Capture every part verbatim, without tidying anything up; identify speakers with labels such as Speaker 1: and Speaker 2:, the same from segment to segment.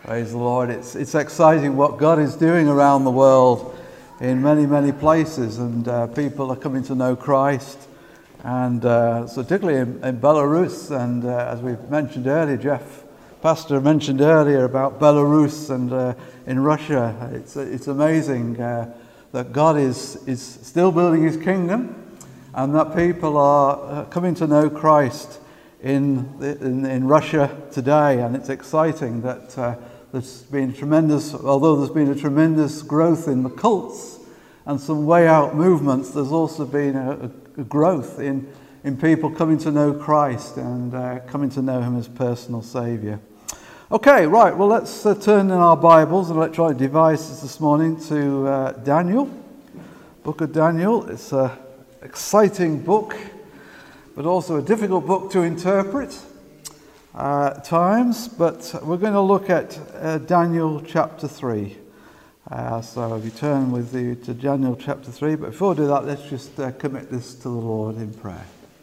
Speaker 1: Praise the Lord. It's it's exciting what God is doing around the world in many, many places, and uh, people are coming to know Christ, and uh, so particularly in, in Belarus, and uh, as we've mentioned earlier, Jeff, Pastor mentioned earlier about Belarus and uh, in Russia. It's it's amazing uh, that God is, is still building his kingdom, and that people are uh, coming to know Christ in, the, in in Russia today, and it's exciting that uh, there's been tremendous, although there's been a tremendous growth in the cults and some way out movements, there's also been a, a growth in, in people coming to know Christ and uh, coming to know him as personal Saviour. Okay, right, well let's uh, turn in our Bibles and electronic devices this morning to uh, Daniel, book of Daniel. It's an exciting book, but also a difficult book to interpret uh, at times, but we're going to look at uh, Daniel chapter three. Uh, so if you turn with you to Daniel chapter three, but before we do that, let's just uh, commit this to the Lord in prayer.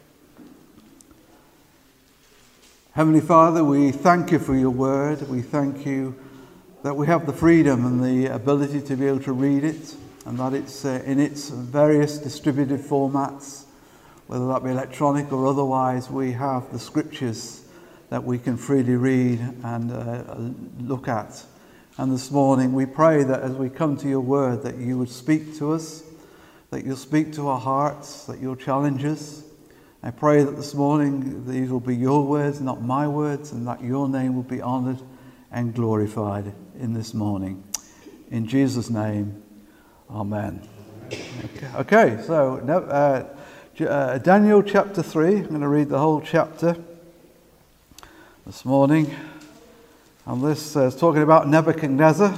Speaker 1: Heavenly Father, we thank you for your word. We thank you that we have the freedom and the ability to be able to read it, and that it's uh, in its various distributed formats, whether that be electronic or otherwise. We have the scriptures that we can freely read and uh, look at. And this morning we pray that as we come to your word, that you would speak to us, that you'll speak to our hearts, that you'll challenge us. I pray that this morning these will be your words, not my words, and that your name will be honoured and glorified in this morning. In Jesus' name, amen. Okay, okay so uh, uh, Daniel chapter three, I'm going to read the whole chapter this morning. And this uh, is talking about Nebuchadnezzar.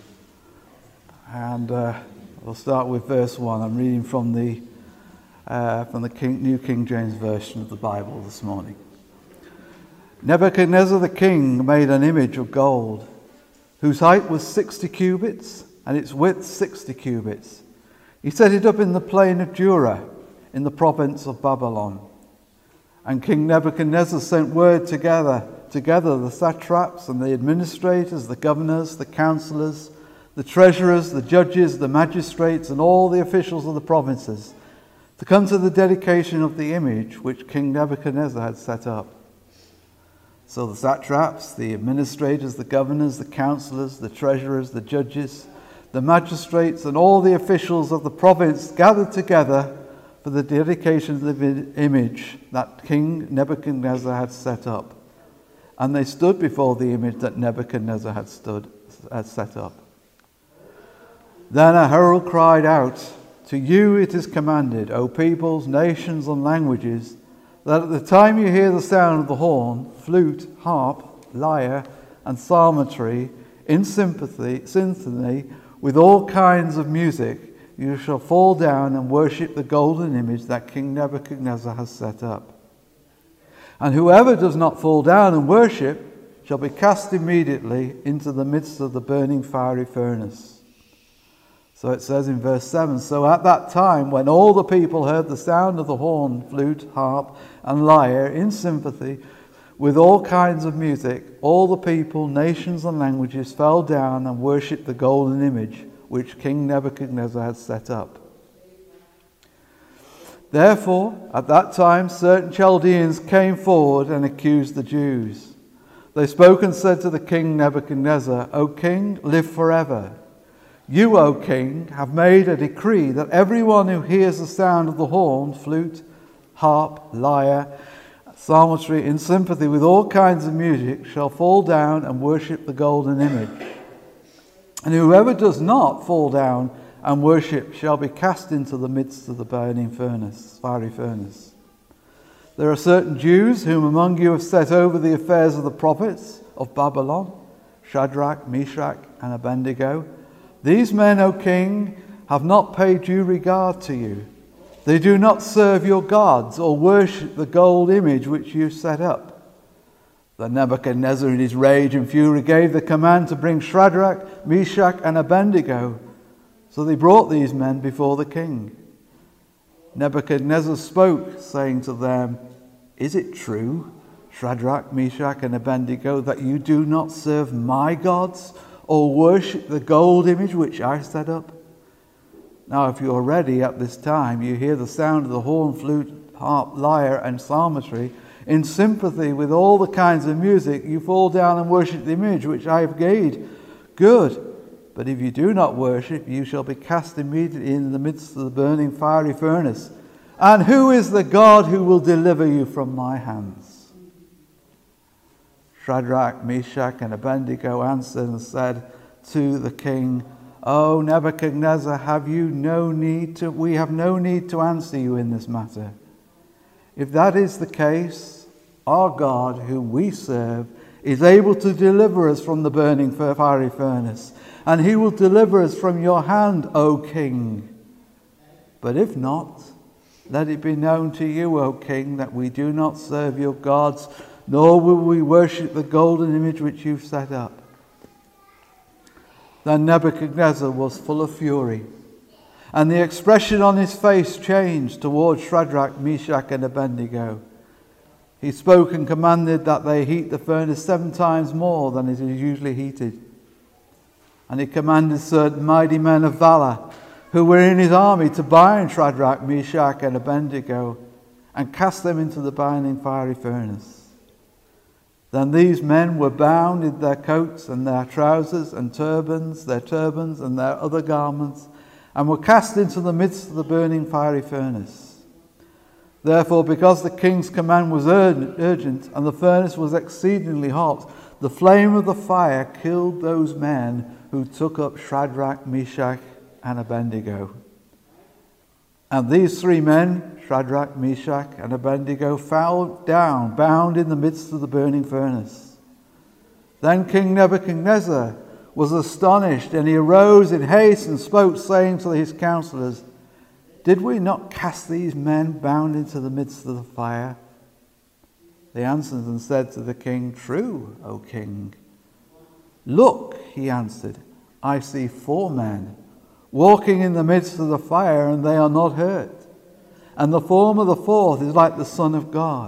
Speaker 1: And uh, we'll start with verse one. I'm reading from the uh, from the King, New King James Version of the Bible this morning. Nebuchadnezzar the king made an image of gold, whose height was sixty cubits, and its width sixty cubits. He set it up in the plain of Dura, in the province of Babylon. And King Nebuchadnezzar sent word together Together the satraps and the administrators, the governors, the counselors, the treasurers, the judges, the magistrates, and all the officials of the provinces to come to the dedication of the image which King Nebuchadnezzar had set up. So the satraps, the administrators, the governors, the counselors, the treasurers, the judges, the magistrates, and all the officials of the province gathered together for the dedication of the image that King Nebuchadnezzar had set up. And they stood before the image that Nebuchadnezzar had stood had set up. Then a herald cried out, "To you it is commanded, O peoples, nations, and languages, that at the time you hear the sound of the horn, flute, harp, lyre, and psalmody, in sympathy, symphony, with all kinds of music, you shall fall down and worship the golden image that King Nebuchadnezzar has set up. And whoever does not fall down and worship shall be cast immediately into the midst of the burning fiery furnace." So it says in verse seven, "So at that time, when all the people heard the sound of the horn, flute, harp, and lyre in sympathy with all kinds of music, all the people, nations, and languages fell down and worshipped the golden image which King Nebuchadnezzar had set up. Therefore, at that time, certain Chaldeans came forward and accused the Jews. They spoke and said to the king Nebuchadnezzar, 'O king, live forever. You, O king, have made a decree that everyone who hears the sound of the horn, flute, harp, lyre, psalmody, in sympathy with all kinds of music, shall fall down and worship the golden image. And whoever does not fall down and worship shall be cast into the midst of the burning furnace, fiery furnace. There are certain Jews whom among you have set over the affairs of the prophets of Babylon, Shadrach, Meshach, and Abednego. These men, O king, have not paid due regard to you. They do not serve your gods or worship the gold image which you set up.' Then Nebuchadnezzar, in his rage and fury, gave the command to bring Shadrach, Meshach, and Abednego. So they brought these men before the king. Nebuchadnezzar spoke, saying to them, 'Is it true, Shadrach, Meshach, and Abednego, that you do not serve my gods or worship the gold image which I set up? Now, if you are ready at this time, you hear the sound of the horn, flute, harp, lyre, and psalmistry. In sympathy with all the kinds of music, you fall down and worship the image which I have made. Good. But if you do not worship, you shall be cast immediately in the midst of the burning fiery furnace. And who is the God who will deliver you from my hands? Shadrach, Meshach, and Abednego answered and said to the king, O Nebuchadnezzar, have you no need to, we have no need to answer you in this matter. If that is the case, our God, whom we serve, is able to deliver us from the burning fiery furnace, and he will deliver us from your hand, O king. But if not, let it be known to you, O king, that we do not serve your gods, nor will we worship the golden image which you've set up. Then Nebuchadnezzar was full of fury, and the expression on his face changed towards Shadrach, Meshach, and Abednego. He spoke and commanded that they heat the furnace seven times more than it is usually heated. And he commanded certain mighty men of valor who were in his army to bind Shadrach, Meshach, and Abednego and cast them into the burning fiery furnace. Then these men were bound in their coats and their trousers and turbans, their turbans and their other garments, and were cast into the midst of the burning fiery furnace. Therefore, because the king's command was urgent and the furnace was exceedingly hot, the flame of the fire killed those men who took up Shadrach, Meshach, and Abednego. And these three men, Shadrach, Meshach, and Abednego, fell down, bound in the midst of the burning furnace. Then King Nebuchadnezzar was astonished, and he arose in haste and spoke, saying to his counselors, Did we not cast these men bound into the midst of the fire? They answered and said to the king, True, O king. Look, he answered, I see four men walking in the midst of the fire, and they are not hurt. And the form of the fourth is like the Son of God.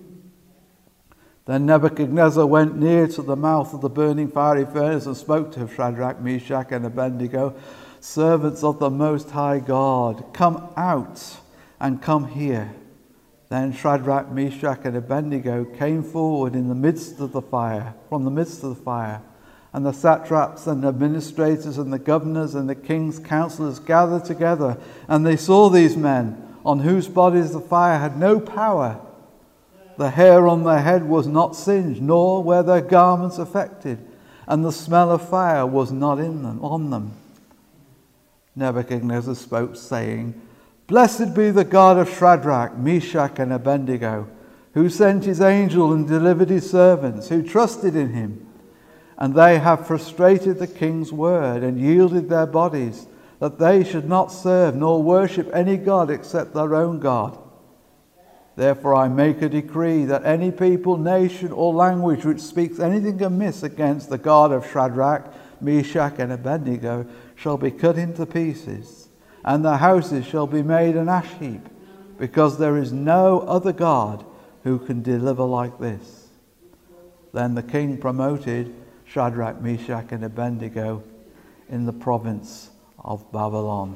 Speaker 1: Then Nebuchadnezzar went near to the mouth of the burning fiery furnace and spoke to Shadrach, Meshach, and Abednego, Servants of the Most High God, come out and come here. Then Shadrach, Meshach, and Abednego came forward in the midst of the fire, from the midst of the fire. And the satraps and administrators and the governors and the king's counselors gathered together, and they saw these men, on whose bodies the fire had no power. The hair on their head was not singed, nor were their garments affected, and the smell of fire was not in them, on them. Nebuchadnezzar spoke, saying, Blessed be the God of Shadrach, Meshach, and Abednego, who sent his angel and delivered his servants, who trusted in him. And they have frustrated the king's word and yielded their bodies, that they should not serve nor worship any god except their own God. Therefore I make a decree that any people, nation, or language which speaks anything amiss against the God of Shadrach, Meshach, and Abednego shall be cut into pieces, and their houses shall be made an ash heap, because there is no other God who can deliver like this. Then the king promoted Shadrach, Meshach, and Abednego in the province of Babylon.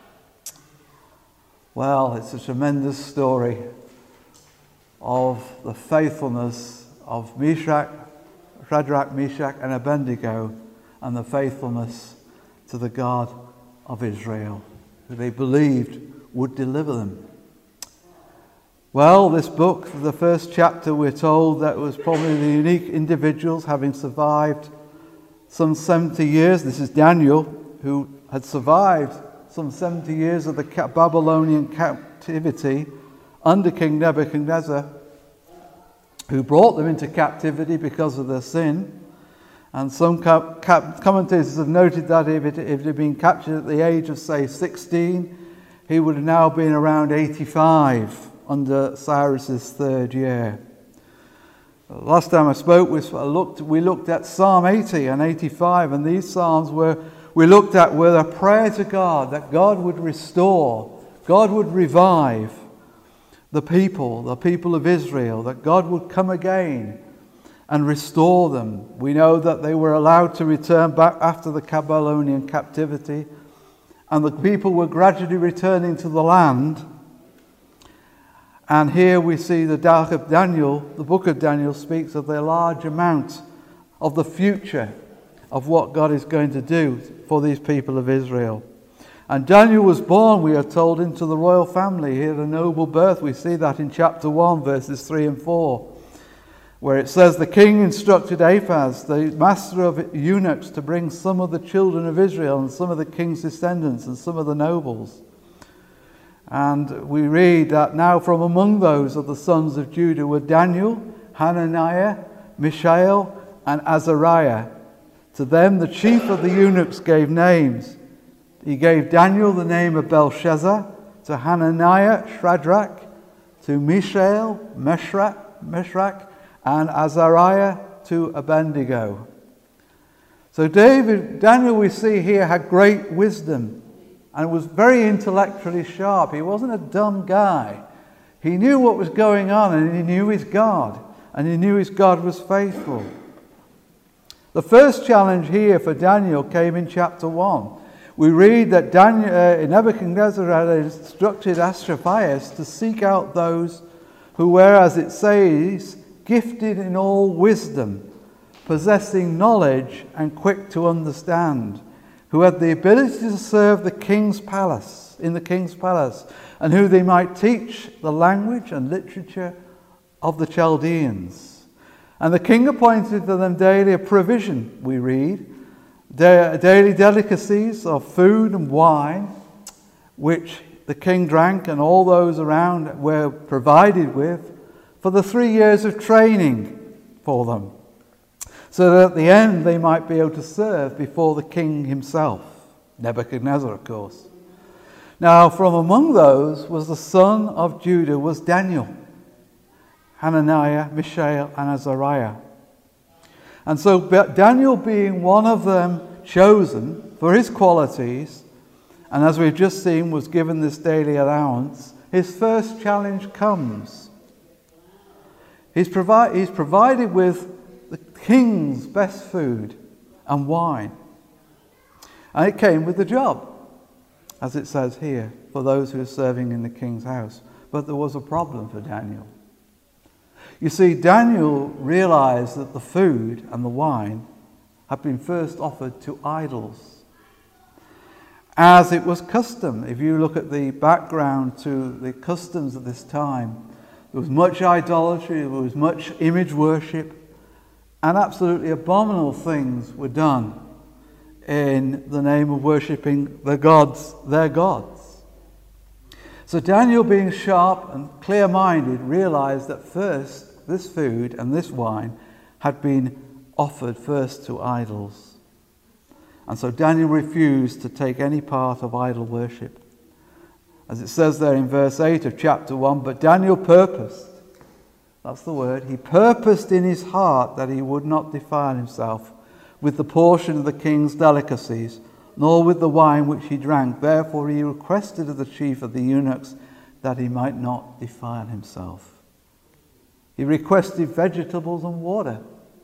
Speaker 1: Well, it's a tremendous story of the faithfulness of Meshach, Shadrach, Meshach, and Abednego, and the faithfulness to the God of Israel, who they believed would deliver them. Well, this book, the first chapter, we're told that it was probably the unique individuals having survived some seventy years. This is Daniel, who had survived some seventy years of the Babylonian captivity under King Nebuchadnezzar, who brought them into captivity because of their sin. And some cap- cap- commentators have noted that if it, if it had been captured at the age of, say, sixteen, he would have now been around eighty-five under Cyrus's third year. Last time I spoke, we looked, we looked at Psalm eighty and eighty-five, and these psalms were we looked at were a prayer to God that God would restore, God would revive. the people, the people of Israel, that God would come again and restore them. We know that they were allowed to return back after the Babylonian captivity, and the people were gradually returning to the land. And here we see the book of Daniel, the book of Daniel speaks of the large amount of the future of what God is going to do for these people of Israel. And Daniel was born, we are told, into the royal family. He had a noble birth. We see that in chapter one, verses three and four, where it says, the king instructed Ahaz, the master of eunuchs, to bring some of the children of Israel and some of the king's descendants and some of the nobles. And we read that now from among those of the sons of Judah were Daniel, Hananiah, Mishael, and Azariah. To them the chief of the eunuchs gave names. He gave Daniel the name of Belshazzar, to Hananiah, Shadrach, to Mishael, Meshach, Meshach, and Azariah to Abednego. So David, Daniel, we see here, had great wisdom and was very intellectually sharp. He wasn't a dumb guy. He knew what was going on, and he knew his God, and he knew his God was faithful. The first challenge here for Daniel came in chapter one. We read that Daniel, uh, Nebuchadnezzar had instructed Asclepius to seek out those who were, as it says, gifted in all wisdom, possessing knowledge and quick to understand, who had the ability to serve the king's palace, in the king's palace, and who they might teach the language and literature of the Chaldeans. And the king appointed to them daily a provision, we read, da- daily delicacies of food and wine, which the king drank and all those around were provided with, for the three years of training for them, so that at the end they might be able to serve before the king himself, Nebuchadnezzar, of course. Now, from among those was the son of Judah, was Daniel, Hananiah, Mishael, and Azariah. And so Daniel, being one of them chosen for his qualities, and as we've just seen, was given this daily allowance, his first challenge comes. He's, provi- he's provided with the king's best food and wine. And it came with the job, as it says here, for those who are serving in the king's house. But there was a problem for Daniel. You see, Daniel realized that the food and the wine had been first offered to idols, as it was custom. If you look at the background to the customs of this time, there was much idolatry, there was much image worship, and absolutely abominable things were done in the name of worshipping the gods, their gods. So Daniel, being sharp and clear-minded, realized that first this food and this wine had been offered first to idols. And so Daniel refused to take any part of idol worship. As it says there in verse eight of chapter one, but Daniel purposed, that's the word, he purposed in his heart that he would not defile himself with the portion of the king's delicacies, nor with the wine which he drank. Therefore he requested of the chief of the eunuchs that he might not defile himself. He requested vegetables and water.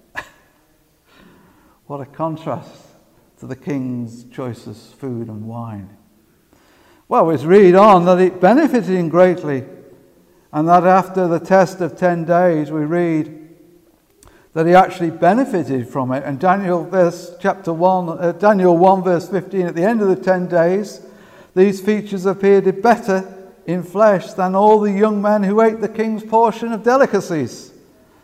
Speaker 1: What a contrast to the king's choicest food and wine. Well, we read on that it benefited him greatly, and that after the test of ten days, we read that he actually benefited from it. And Daniel, verse chapter one, uh, Daniel one, verse fifteen, at the end of the ten days, these features appeared better in flesh than all the young men who ate the king's portion of delicacies.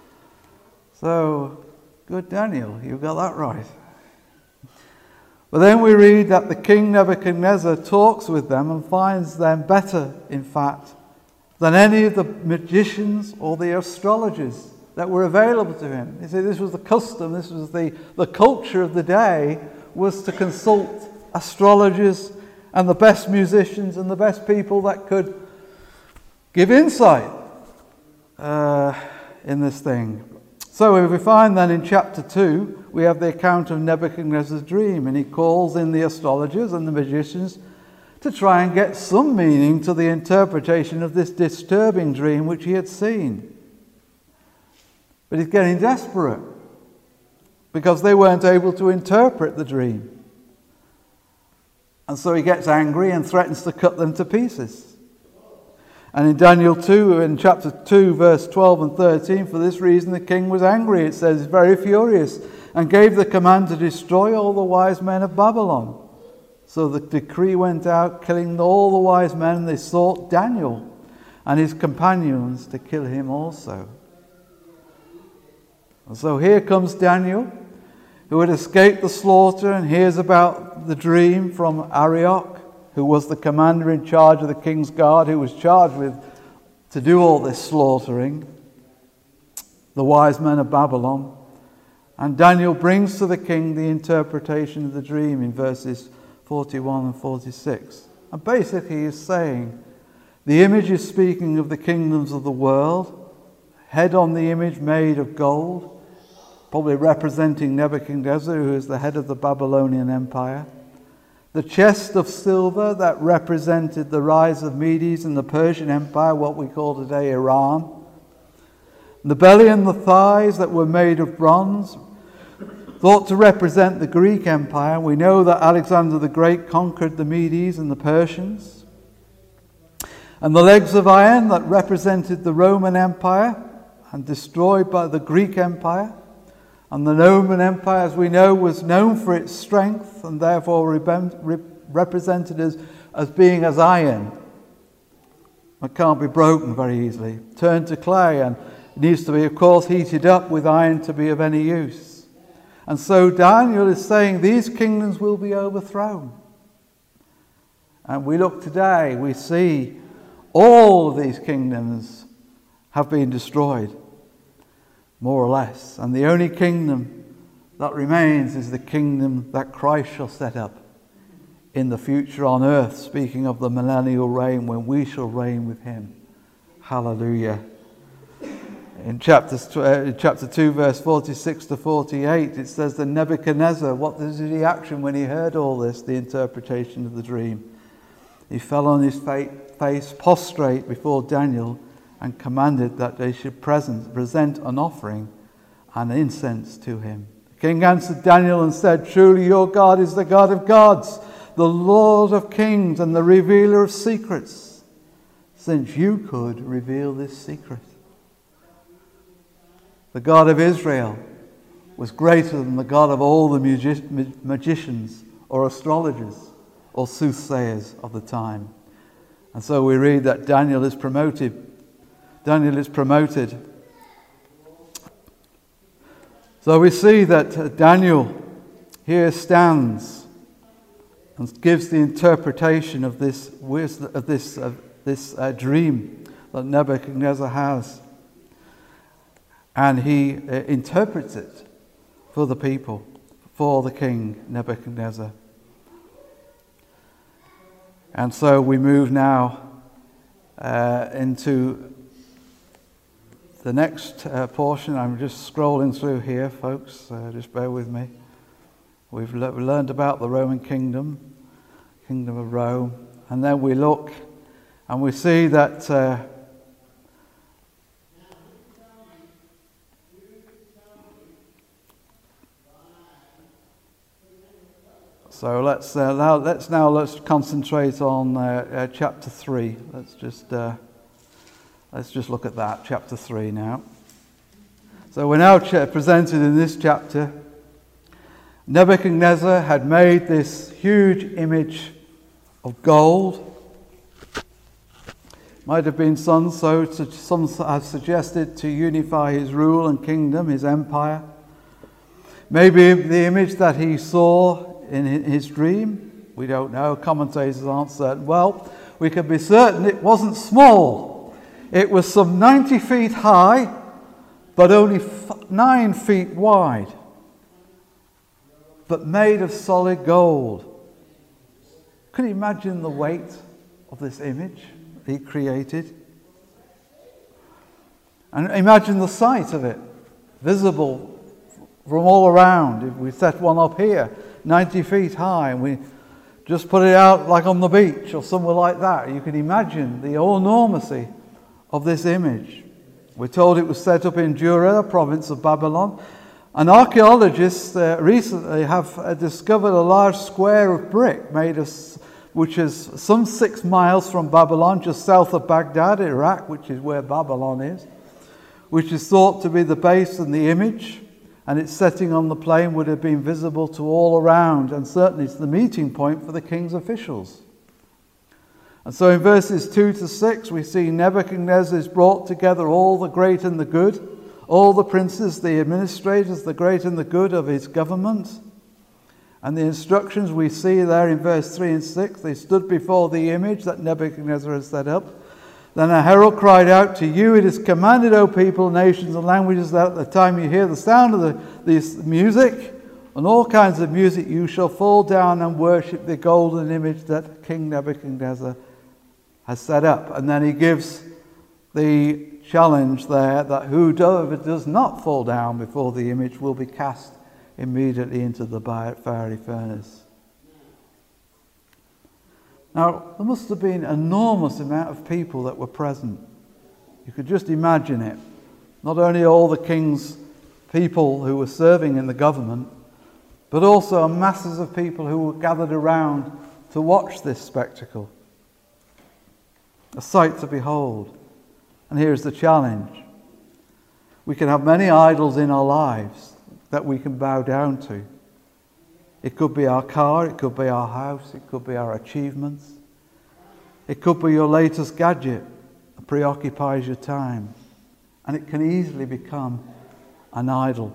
Speaker 1: So, good Daniel, you got that right. But then we read that the king Nebuchadnezzar talks with them and finds them better, in fact, than any of the magicians or the astrologers that were available to him. You see, this was the custom, this was the, the culture of the day, was to consult astrologers and the best musicians and the best people that could give insight uh, in this thing. So we find then in chapter two, we have the account of Nebuchadnezzar's dream, and he calls in the astrologers and the magicians to try and get some meaning to the interpretation of this disturbing dream which he had seen. But he's getting desperate because they weren't able to interpret the dream. And so he gets angry and threatens to cut them to pieces. And in Daniel two, in chapter two, verse twelve and thirteen, for this reason the king was angry, it says, very furious, and gave the command to destroy all the wise men of Babylon. So the decree went out, killing all the wise men, and they sought Daniel and his companions to kill him also. And so here comes Daniel, who had escaped the slaughter and hears about the dream from Arioch, who was the commander in charge of the king's guard, who was charged with to do all this slaughtering, the wise men of Babylon. And Daniel brings to the king the interpretation of the dream in verses forty-one and forty-six. And basically he is saying, the image is speaking of the kingdoms of the world, head on the image made of gold, probably representing Nebuchadnezzar, who is the head of the Babylonian Empire. The chest of silver that represented the rise of Medes and the Persian Empire, what we call today Iran. The belly and the thighs that were made of bronze, thought to represent the Greek Empire. We know that Alexander the Great conquered the Medes and the Persians. And the legs of iron that represented the Roman Empire and destroyed by the Greek Empire. And the Roman Empire, as we know, was known for its strength and therefore represented as, as being as iron. It can't be broken very easily. Turned to clay and needs to be, of course, heated up with iron to be of any use. And so Daniel is saying these kingdoms will be overthrown. And we look today, we see all of these kingdoms have been destroyed. More or less. And the only kingdom that remains is the kingdom that Christ shall set up in the future on earth, speaking of the millennial reign when we shall reign with him. Hallelujah. In chapter, uh, chapter two, verse forty-six to forty-eight, it says that Nebuchadnezzar, what was his reaction when he heard all this, the interpretation of the dream? He fell on his face, prostrate before Daniel, and commanded that they should present, present an offering and incense to him. The king answered Daniel and said, truly your God is the God of gods, the Lord of kings, and the revealer of secrets, since you could reveal this secret. The God of Israel was greater than the God of all the magi- magicians or astrologers or soothsayers of the time. And so we read that Daniel is promoted Daniel is promoted. So we see that Daniel here stands and gives the interpretation of this wisdom, of this of this uh, dream that Nebuchadnezzar has, and he uh, interprets it for the people, for the king Nebuchadnezzar. And so we move now uh, into the next uh, portion. I'm just scrolling through here, folks. Uh, just bear with me. We've le- learned about the Roman kingdom, kingdom of Rome, and then we look and we see that uh, so let's uh, now let's now let's concentrate on uh, uh, chapter three. Let's just. Uh, Let's just look at that, chapter three now. So we're now ch- presented in this chapter. Nebuchadnezzar had made this huge image of gold. Might have been some, so to, some have suggested to unify his rule and kingdom, his empire. Maybe the image that he saw in his dream. We don't know. Commentators aren't certain. Well, we can be certain it wasn't small. It was some ninety feet high, but only f- nine feet wide, but made of solid gold. Could you imagine the weight of this image he created? And imagine the sight of it, visible from all around. If we set one up here, ninety feet high, and we just put it out like on the beach or somewhere like that. You can imagine the enormity of this image. We're told it was set up in Dura, province of Babylon. And archaeologists uh, recently have uh, discovered a large square of brick made of, which is some six miles from Babylon, just south of Baghdad, Iraq, which is where Babylon is, which is thought to be the base and the image, and its setting on the plain would have been visible to all around, and certainly it's the meeting point for the king's officials. And so in verses two to six, we see Nebuchadnezzar has brought together all the great and the good, all the princes, the administrators, the great and the good of his government. And the instructions we see there in verse three and six, they stood before the image that Nebuchadnezzar had set up. Then a herald cried out, "To you it is commanded, O people, nations, and languages, that at the time you hear the sound of the, this music, and all kinds of music, you shall fall down and worship the golden image that King Nebuchadnezzar has set up." And then he gives the challenge there that whoever does not fall down before the image will be cast immediately into the fiery furnace. Now, there must have been an enormous amount of people that were present. You could just imagine it. Not only all the king's people who were serving in the government, but also masses of people who were gathered around to watch this spectacle. A sight to behold. And here's the challenge. We can have many idols in our lives that we can bow down to. It could be our car, it could be our house, it could be our achievements. It could be your latest gadget that preoccupies your time. And it can easily become an idol.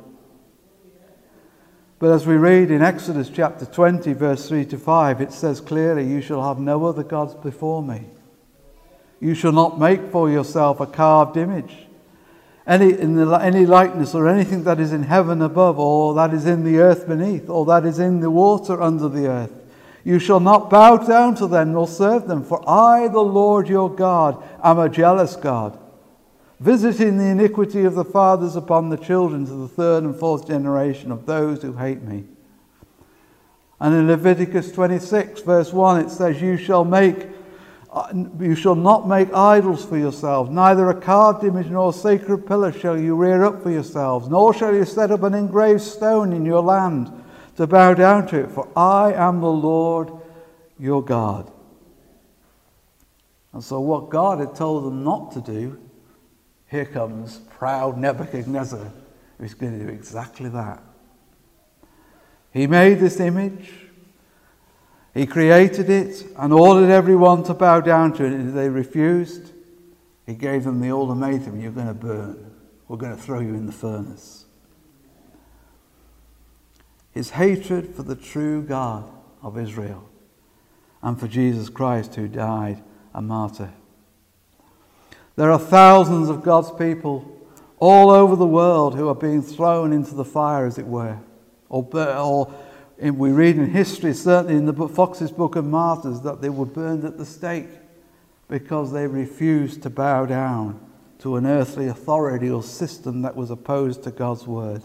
Speaker 1: But as we read in Exodus chapter twenty, verse three to five, it says clearly, "You shall have no other gods before me. You shall not make for yourself a carved image, any, in the, any likeness or anything that is in heaven above, or that is in the earth beneath, or that is in the water under the earth. You shall not bow down to them nor serve them, for I, the Lord your God, am a jealous God, visiting the iniquity of the fathers upon the children to the third and fourth generation of those who hate me." And in Leviticus twenty-six, verse one, it says, "You shall make You shall not make idols for yourselves, neither a carved image nor a sacred pillar shall you rear up for yourselves, nor shall you set up an engraved stone in your land to bow down to it, for I am the Lord your God." And so what God had told them not to do, here comes proud Nebuchadnezzar, who's going to do exactly that. He made this image. He created it and ordered everyone to bow down to it. And if they refused, he gave them the ultimatum: "You're going to burn. We're going to throw you in the furnace." His hatred for the true God of Israel and for Jesus Christ, who died a martyr. There are thousands of God's people all over the world who are being thrown into the fire, as it were, or, or And we read in history, certainly in the book, Fox's Book of Martyrs, that they were burned at the stake because they refused to bow down to an earthly authority or system that was opposed to God's word.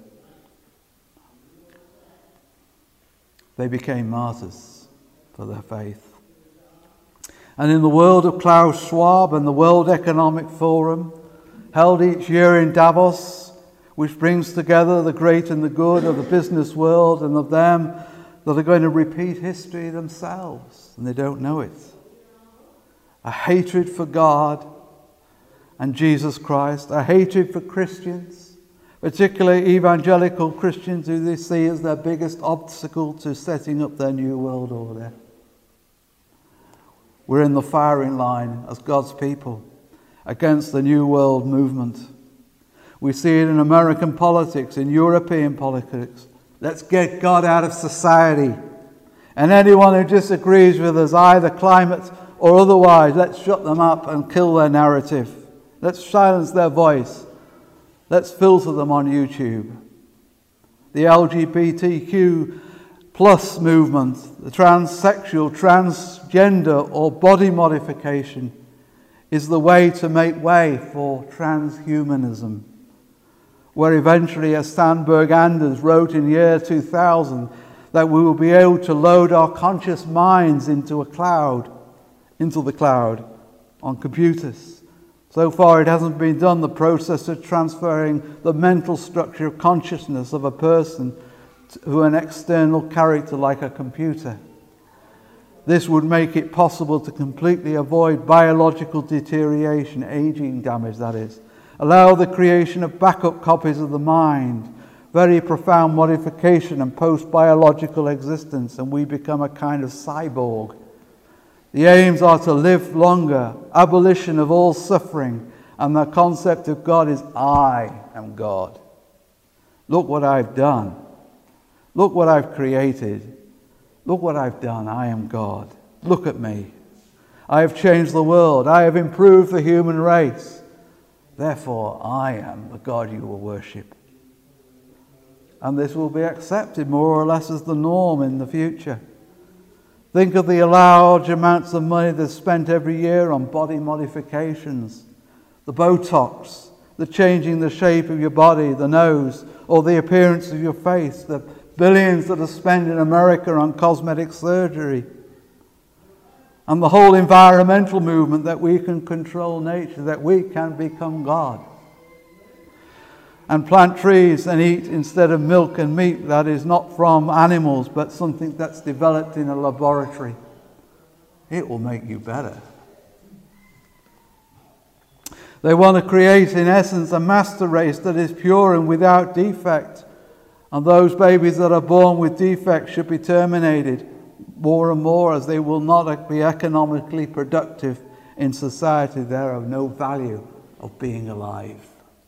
Speaker 1: They became martyrs for their faith. And in the world of Klaus Schwab and the World Economic Forum, held each year in Davos, which brings together the great and the good of the business world and of them that are going to repeat history themselves, and they don't know it. A hatred for God and Jesus Christ, a hatred for Christians, particularly evangelical Christians, who they see as their biggest obstacle to setting up their new world order. We're in the firing line as God's people against the New World movement. We see it in American politics, in European politics. Let's get God out of society. And anyone who disagrees with us, either climate or otherwise, let's shut them up and kill their narrative. Let's silence their voice. Let's filter them on YouTube. The L G B T Q plus movement, the transsexual, transgender or body modification is the way to make way for transhumanism, where eventually, as Sandberg Anders wrote in the year two thousand, that we will be able to load our conscious minds into a cloud, into the cloud on computers. So far it hasn't been done, the process of transferring the mental structure of consciousness of a person to an external character like a computer. This would make it possible to completely avoid biological deterioration, aging damage that is. Allow the creation of backup copies of the mind, very profound modification and post-biological existence, and we become a kind of cyborg. The aims are to live longer, abolition of all suffering, and the concept of God is I am God. Look what I've done. Look what I've created. Look what I've done. I am God. Look at me. I have changed the world. I have improved the human race. Therefore, I am the God you will worship. And this will be accepted more or less as the norm in the future. Think of the large amounts of money that's spent every year on body modifications, the Botox, the changing the shape of your body, the nose, or the appearance of your face, the billions that are spent in America on cosmetic surgery, and the whole environmental movement that we can control nature, that we can become God, and plant trees and eat instead of milk and meat that is not from animals but something that's developed in a laboratory. It will make you better. They want to create in essence a master race that is pure and without defect, and those babies that are born with defects should be terminated more and more, as they will not be economically productive in society. They are of no value of being alive.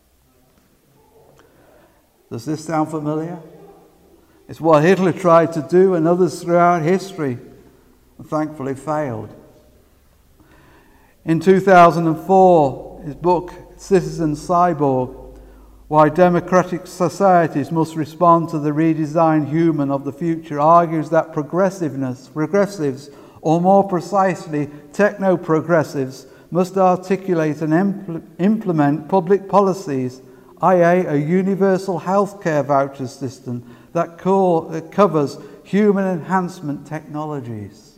Speaker 1: Does this sound familiar? It's what Hitler tried to do and others throughout history, and thankfully failed. In two thousand four, his book, Citizen Cyborg, Why Democratic Societies Must Respond to the Redesigned Human of the Future, argues that progressiveness, progressives, or more precisely, techno-progressives, must articulate and impl- implement public policies, that is a universal healthcare voucher system that, co- that covers human enhancement technologies.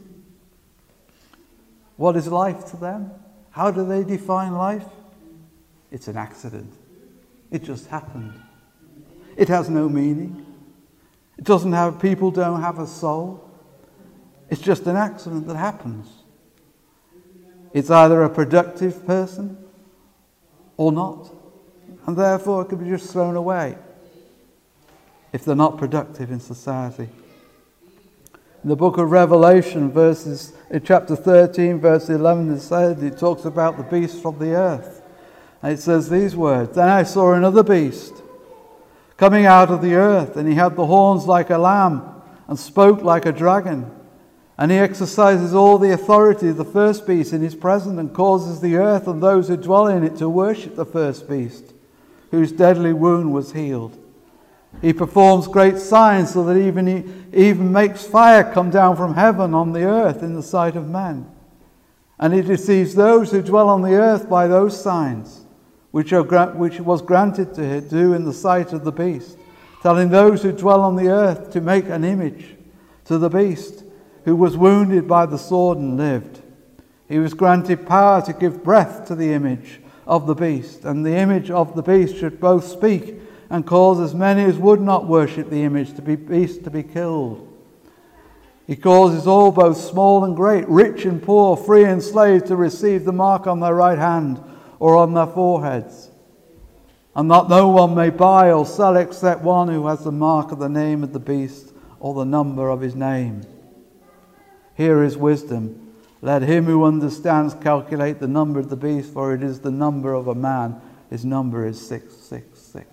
Speaker 1: What is life to them? How do they define life? It's an accident. It just happened. It has no meaning. It doesn't have, people don't have a soul. It's just an accident that happens. It's either a productive person or not. And therefore it could be just thrown away if they're not productive in society. In the book of Revelation, verses in chapter thirteen, verse eleven, it says, it talks about the beast from the earth. And it says these words, "Then I saw another beast coming out of the earth, and he had the horns like a lamb and spoke like a dragon. And he exercises all the authority of the first beast in his presence and causes the earth and those who dwell in it to worship the first beast, whose deadly wound was healed. He performs great signs so that even he even makes fire come down from heaven on the earth in the sight of men. And he deceives those who dwell on the earth by those signs, which are which was granted to do in the sight of the beast, telling those who dwell on the earth to make an image to the beast, who was wounded by the sword and lived. He was granted power to give breath to the image of the beast, and the image of the beast should both speak and cause as many as would not worship the image to be beast to be killed. He causes all, both small and great, rich and poor, free and slave, to receive the mark on their right hand or on their foreheads, and that no one may buy or sell except one who has the mark of the name of the beast or the number of his name. Here is wisdom. Let him who understands calculate the number of the beast, for it is the number of a man. His number is six six six.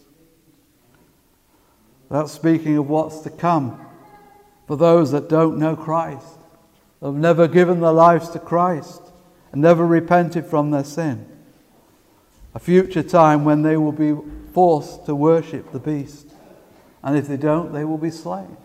Speaker 1: That's speaking of what's to come for those that don't know Christ, that have never given their lives to Christ and never repented from their sin. A future time when they will be forced to worship the beast, and if they don't, they will be slain.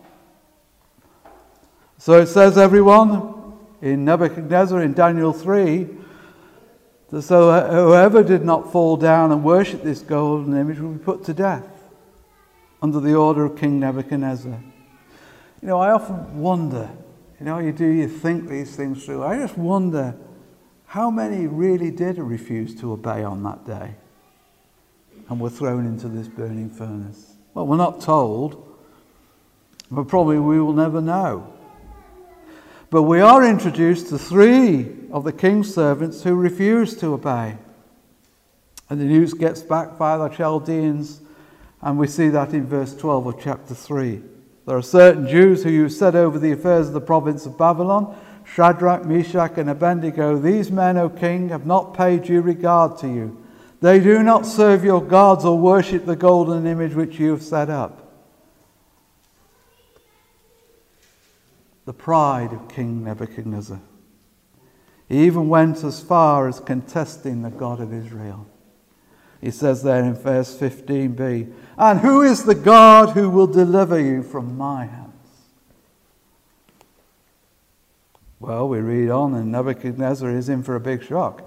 Speaker 1: So it says, everyone in Nebuchadnezzar in Daniel three, that so whoever did not fall down and worship this golden image will be put to death under the order of King Nebuchadnezzar. You know, I often wonder, you know, you do, you think these things through. I just wonder how many really did refuse to obey on that day and were thrown into this burning furnace. Well, we're not told, but probably we will never know. But we are introduced to three of the king's servants who refused to obey. And the news gets back by the Chaldeans, and we see that in verse twelve of chapter three. There are certain Jews who you set over the affairs of the province of Babylon, Shadrach, Meshach, and Abednego. These men, O king, have not paid due regard to you. They do not serve your gods or worship the golden image which you have set up. The pride of King Nebuchadnezzar. He even went as far as contesting the God of Israel. He says there in verse fifteen b, and who is the God who will deliver you from my hands? Well, we read on, and Nebuchadnezzar is in for a big shock.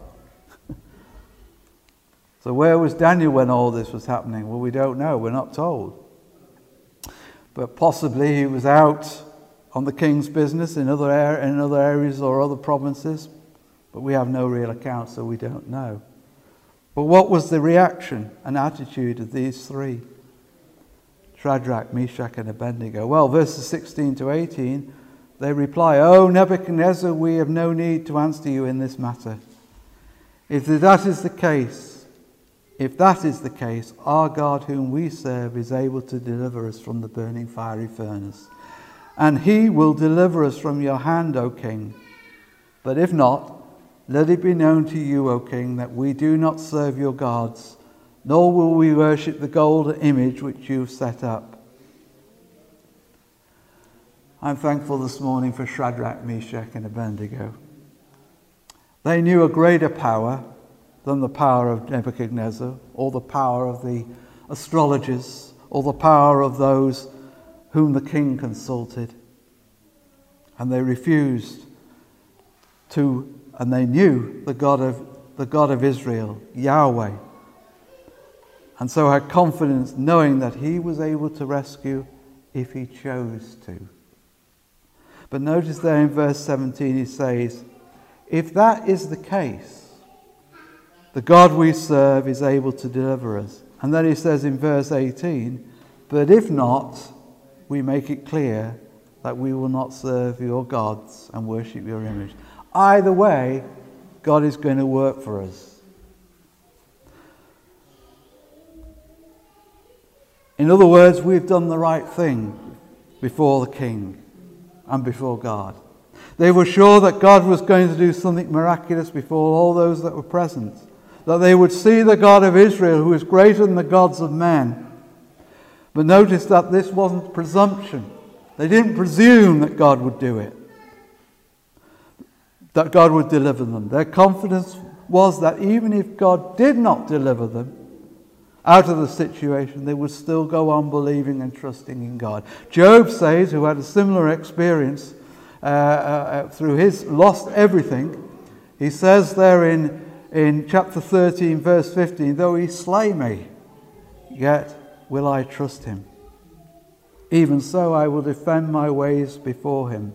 Speaker 1: So where was Daniel when all this was happening? Well, we don't know. We're not told. But possibly he was out on the king's business in other, air, in other areas or other provinces. But we have no real account, so we don't know. But what was the reaction and attitude of these three? Shadrach, Meshach, and Abednego. Well, verses sixteen to eighteen, they reply, O Nebuchadnezzar, we have no need to answer you in this matter. If that is the case, if that is the case, our God whom we serve is able to deliver us from the burning fiery furnace. And he will deliver us from your hand, O king. But if not, let it be known to you, O king, that we do not serve your gods, nor will we worship the golden image which you have set up. I'm thankful this morning for Shadrach, Meshach, and Abednego. They knew a greater power than the power of Nebuchadnezzar, or the power of the astrologers, or the power of those whom the king consulted. And they refused to, and they knew the God of the God of Israel, Yahweh, and so had confidence knowing that he was able to rescue if he chose to. But notice there in verse seventeen he says, if that is the case, the God we serve is able to deliver us. And then he says in verse eighteen, but if not, we make it clear that we will not serve your gods and worship your image. Either way, God is going to work for us. In other words, we've done the right thing before the king and before God. They were sure that God was going to do something miraculous before all those that were present. That they would see the God of Israel, who is greater than the gods of men. But notice that this wasn't presumption. They didn't presume that God would do it, that God would deliver them. Their confidence was that even if God did not deliver them out of the situation, they would still go on believing and trusting in God. Job says, who had a similar experience uh, uh, through his lost everything, he says there in, in chapter thirteen, verse fifteen, though he slay me, yet will I trust him. Even so I will defend my ways before him.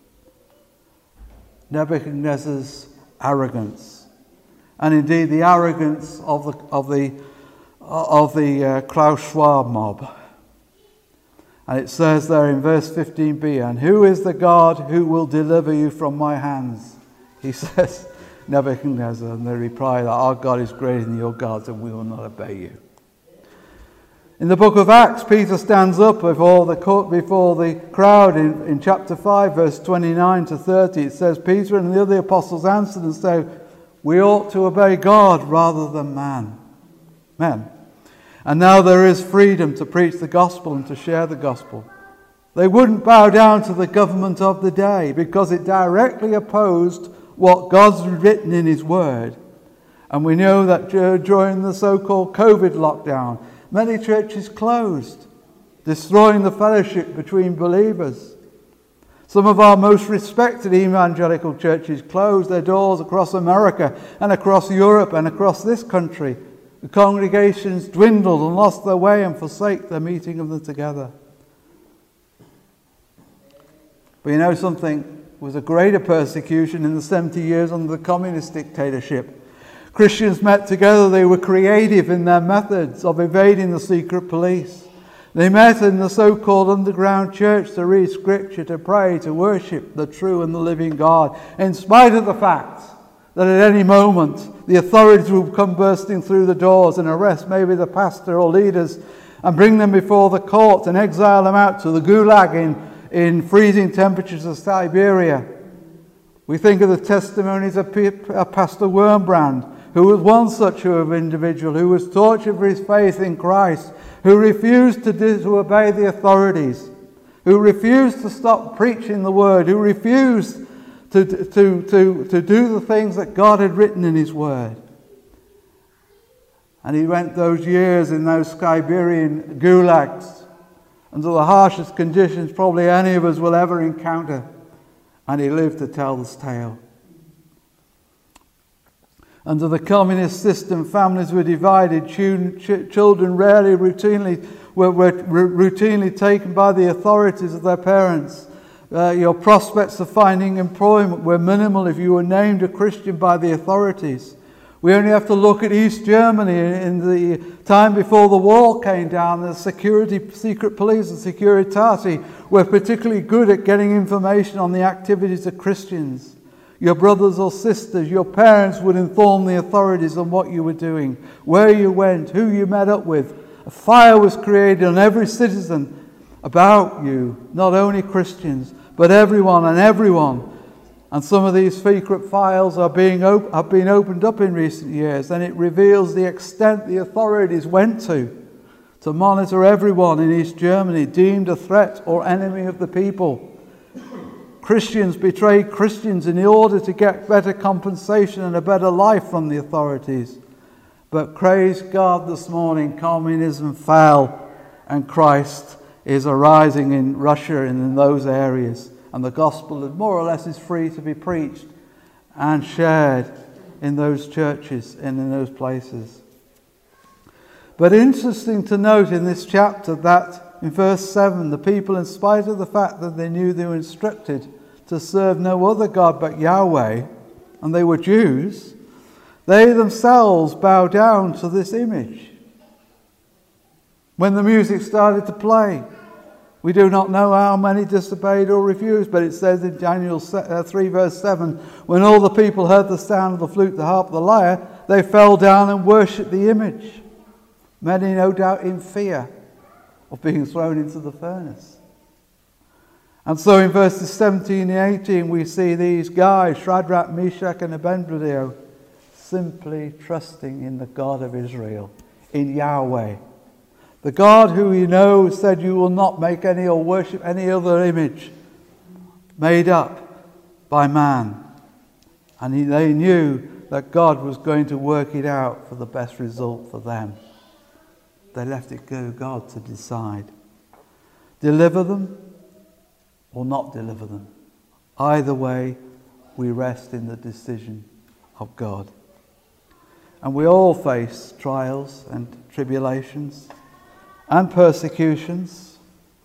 Speaker 1: Nebuchadnezzar's arrogance, and indeed the arrogance of the of the of the uh, Klaus Schwab mob. And it says there in verse fifteen b, and who is the God who will deliver you from my hands? He says, Nebuchadnezzar, and they reply that our God is greater than your gods, and we will not obey you. In the book of Acts, Peter stands up before the court, before the crowd in, in chapter five, verse twenty-nine to thirty. It says, Peter and the other apostles answered and said, we ought to obey God rather than man. Men. And now there is freedom to preach the gospel and to share the gospel. They wouldn't bow down to the government of the day because it directly opposed what God's written in his word. And we know that during the so-called COVID lockdown, many churches closed, destroying the fellowship between believers. Some of our most respected evangelical churches closed their doors across America and across Europe and across this country. The congregations dwindled and lost their way and forsake their meeting of them together. But you know something? It was a greater persecution in the seventy years under the communist dictatorship. Christians met together. They were creative in their methods of evading the secret police. They met in the so-called underground church to read scripture, to pray, to worship the true and the living God, in spite of the fact that at any moment the authorities would come bursting through the doors and arrest maybe the pastor or leaders and bring them before the court and exile them out to the gulag in, in freezing temperatures of Siberia. We think of the testimonies of Pastor Wurmbrand, who was one such of individual who was tortured for his faith in Christ, who refused to, do, to obey the authorities, who refused to stop preaching the word, who refused to, to, to, to do the things that God had written in his word. And he went those years in those Siberian gulags under the harshest conditions probably any of us will ever encounter. And he lived to tell this tale. Under the communist system, families were divided. Children rarely routinely were, were routinely taken by the authorities of their parents. Uh, your prospects of finding employment were minimal if you were named a Christian by the authorities. We only have to look at East Germany in the time before the wall came down. The security, secret police and Securitate were particularly good at getting information on the activities of Christians. Your brothers or sisters, your parents would inform the authorities on what you were doing, where you went, who you met up with. A fire was created on every citizen about you, not only Christians, but everyone and everyone. And some of these secret files are being op- have been opened up in recent years, and it reveals the extent the authorities went to to monitor everyone in East Germany deemed a threat or enemy of the people. Christians betrayed Christians in order to get better compensation and a better life from the authorities. But praise God, this morning communism fell and Christ is arising in Russia and in those areas. And the gospel more or less is free to be preached and shared in those churches and in those places. But interesting to note in this chapter that in verse seven, the people, in spite of the fact that they knew they were instructed to serve no other God but Yahweh, and they were Jews, they themselves bow down to this image. When the music started to play, we do not know how many disobeyed or refused, but it says in Daniel three verse seven, when all the people heard the sound of the flute, the harp, the lyre, they fell down and worshipped the image. Many no doubt in fear of being thrown into the furnace. And so in verses seventeen and eighteen we see these guys, Shadrach, Meshach and Abednego, simply trusting in the God of Israel, in Yahweh. The God who you know said you will not make any or worship any other image made up by man. And he, they knew that God was going to work it out for the best result for them. They left it to God to decide. Deliver them or not deliver them. Either way, we rest in the decision of God. And we all face trials and tribulations and persecutions.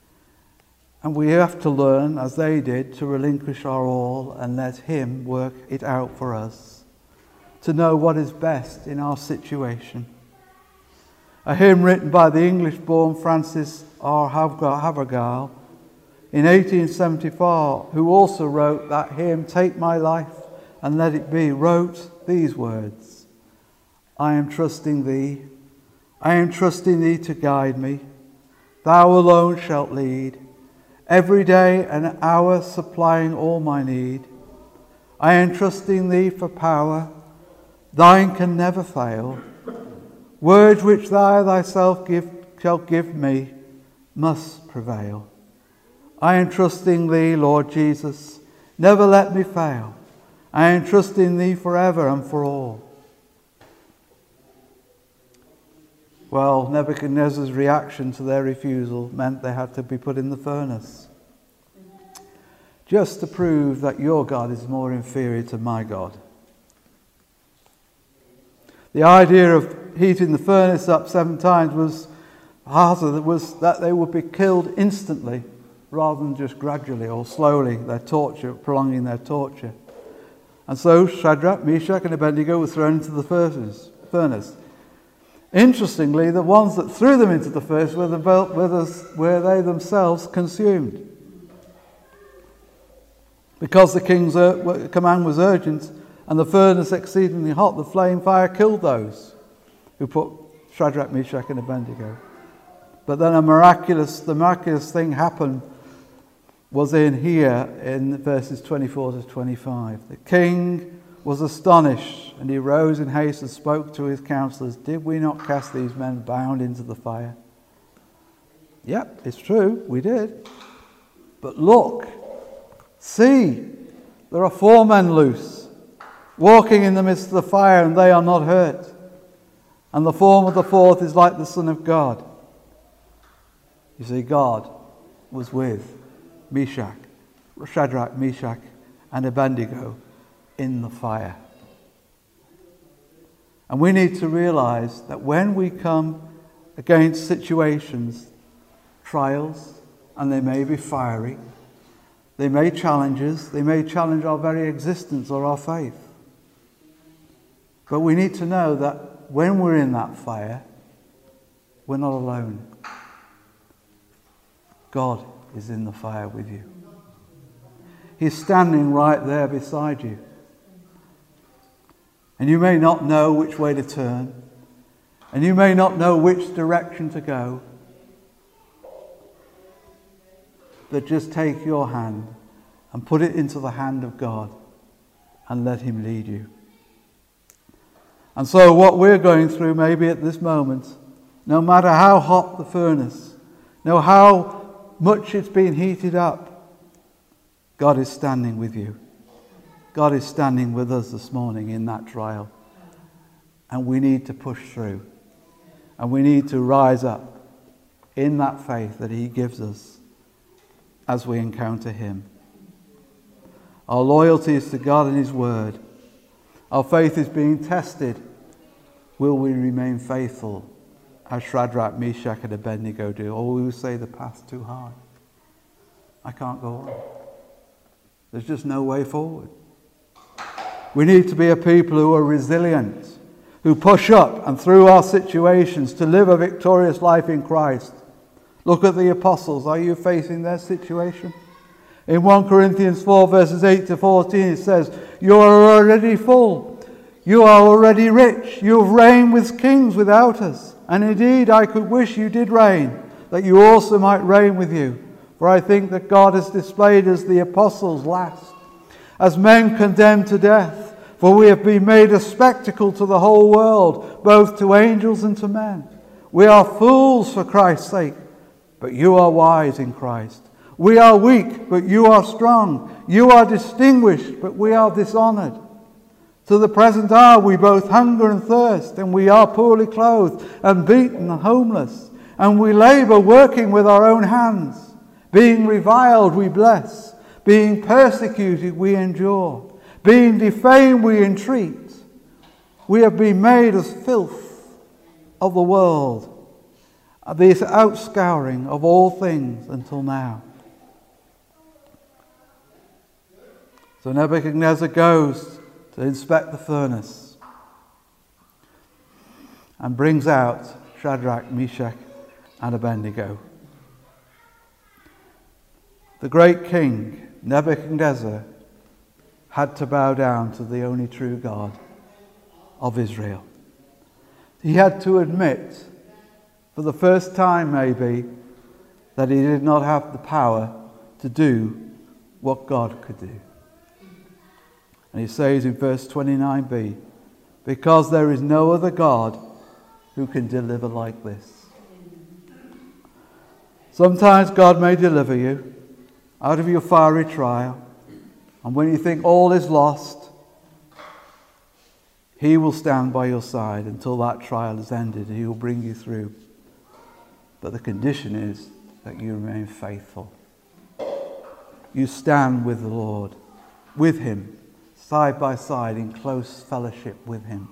Speaker 1: And we have to learn, as they did, to relinquish our all and let Him work it out for us, to know what is best in our situation. A hymn written by the English-born Francis R. Havergal in eighteen seventy-four, who also wrote that hymn, Take My Life and Let It Be, wrote these words: I am trusting Thee, I am trusting Thee to guide me. Thou alone shalt lead, every day and hour supplying all my need. I am trusting Thee for power, Thine can never fail. Words which Thou Thyself give, shalt give me must prevail. I am trusting Thee, Lord Jesus, never let me fail. I am trusting Thee forever and for all. Well, Nebuchadnezzar's reaction to their refusal meant they had to be put in the furnace, just to prove that your God is more inferior to my God. The idea of heating the furnace up seven times was, was that they would be killed instantly rather than just gradually or slowly, their torture, prolonging their torture. And so Shadrach, Meshach, and Abednego were thrown into the furnace. Interestingly, the ones that threw them into the furnace were, the, were, the, were they themselves consumed. Because the king's command was urgent and the furnace exceedingly hot, the flame fire killed those who put Shadrach, Meshach, and Abednego. But then a miraculous, the miraculous thing happened was in here in verses twenty-four to twenty-five. The king was astonished, and he rose in haste and spoke to his counselors. Did we not cast these men bound into the fire? Yep, it's true, we did. But look, see, there are four men loose, walking in the midst of the fire, and they are not hurt. And the form of the fourth is like the Son of God. You see, God was with Meshach, Shadrach, Meshach, and Abednego in the fire. And we need to realize that when we come against situations, trials, and they may be fiery, they may challenge us, they may challenge our very existence or our faith. But we need to know that when we're in that fire, we're not alone. God is in the fire with you. He's standing right there beside you. And you may not know which way to turn, and you may not know which direction to go, but just take your hand and put it into the hand of God and let him lead you. And so what we're going through maybe at this moment, no matter how hot the furnace, no how much it's been heated up, God is standing with you. God is standing with us this morning in that trial. And we need to push through. And we need to rise up in that faith that he gives us as we encounter him. Our loyalty is to God and his word. Our faith is being tested. Will we remain faithful as Shadrach, Meshach, and Abednego do? Or will we say the path's too hard? I can't go on. There's just no way forward. We need to be a people who are resilient, who push up and through our situations to live a victorious life in Christ. Look at the apostles. Are you facing their situation? In First Corinthians four verses eight to fourteen it says, you are already full. You are already rich. You have reigned with kings without us. And indeed I could wish you did reign, that you also might reign with you. For I think that God has displayed us the apostles last, as men condemned to death. For we have been made a spectacle to the whole world, both to angels and to men. We are fools for Christ's sake, but you are wise in Christ. We are weak, but you are strong. You are distinguished, but we are dishonored. To the present hour we both hunger and thirst, and we are poorly clothed and beaten and homeless. And we labor working with our own hands. Being reviled we bless. Being persecuted we endure. Being defamed we entreat. We have been made as filth of the world, this outscouring of all things until now. So Nebuchadnezzar goes to inspect the furnace and brings out Shadrach, Meshach, and Abednego. The great king, Nebuchadnezzar, had to bow down to the only true God of Israel. He had to admit, for the first time maybe, that he did not have the power to do what God could do. And he says in verse twenty-nine b, because there is no other God who can deliver like this. Sometimes God may deliver you out of your fiery trial, and when you think all is lost, he will stand by your side until that trial is ended, and he will bring you through. But the condition is that you remain faithful. You stand with the Lord, with him, side by side in close fellowship with him.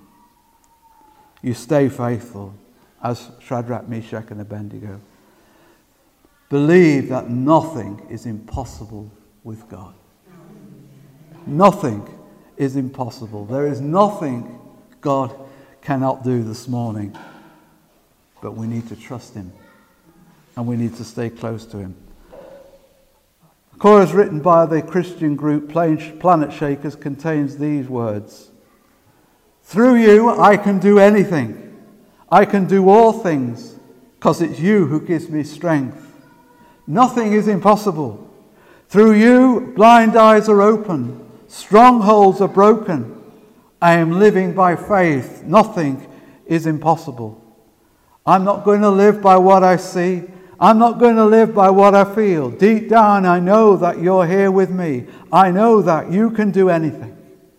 Speaker 1: You stay faithful as Shadrach, Meshach, and Abednego. believe that nothing is impossible with God. Nothing is impossible. There is nothing God cannot do this morning. But we need to trust him. And we need to stay close to him. The chorus written by the Christian group Planet Shakers contains these words. Through you I can do anything. I can do all things because it's you who gives me strength. Nothing is impossible. Through you blind eyes are open. Strongholds are broken. I am living by faith. Nothing is impossible. I'm not going to live by what I see. I'm not going to live by what I feel. Deep down, I know that you're here with me. I know that you can do anything.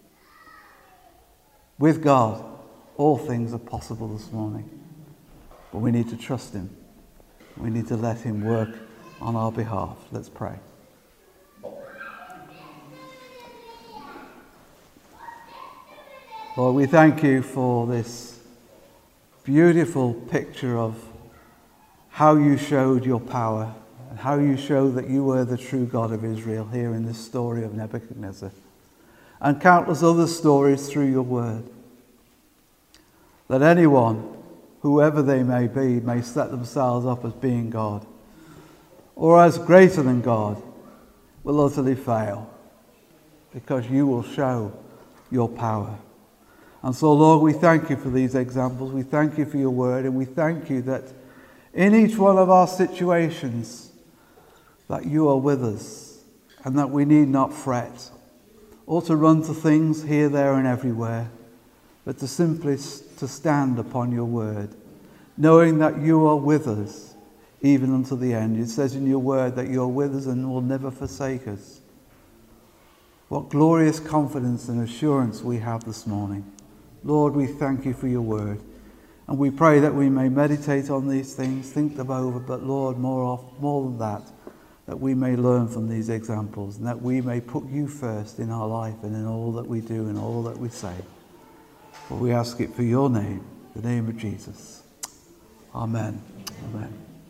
Speaker 1: With God, all things are possible this morning. But we need to trust him. We need to let him work on our behalf. Let's pray. Lord, we thank you for this beautiful picture of how you showed your power and how you showed that you were the true God of Israel here in this story of Nebuchadnezzar and countless other stories through your word. That anyone, whoever they may be, may set themselves up as being God or as greater than God, will utterly fail because you will show your power. And so, Lord, we thank you for these examples. We thank you for your word, and we thank you that in each one of our situations that you are with us and that we need not fret or to run to things here, there and everywhere, but to simply to stand upon your word, knowing that you are with us even unto the end. It says in your word that you are with us and will never forsake us. What glorious confidence and assurance we have this morning. Lord, we thank you for your word. And we pray that we may meditate on these things, think them over, but Lord, more, off, more than that, that we may learn from these examples and that we may put you first in our life and in all that we do and all that we say. For we ask it for your name, the name of Jesus. Amen. Amen.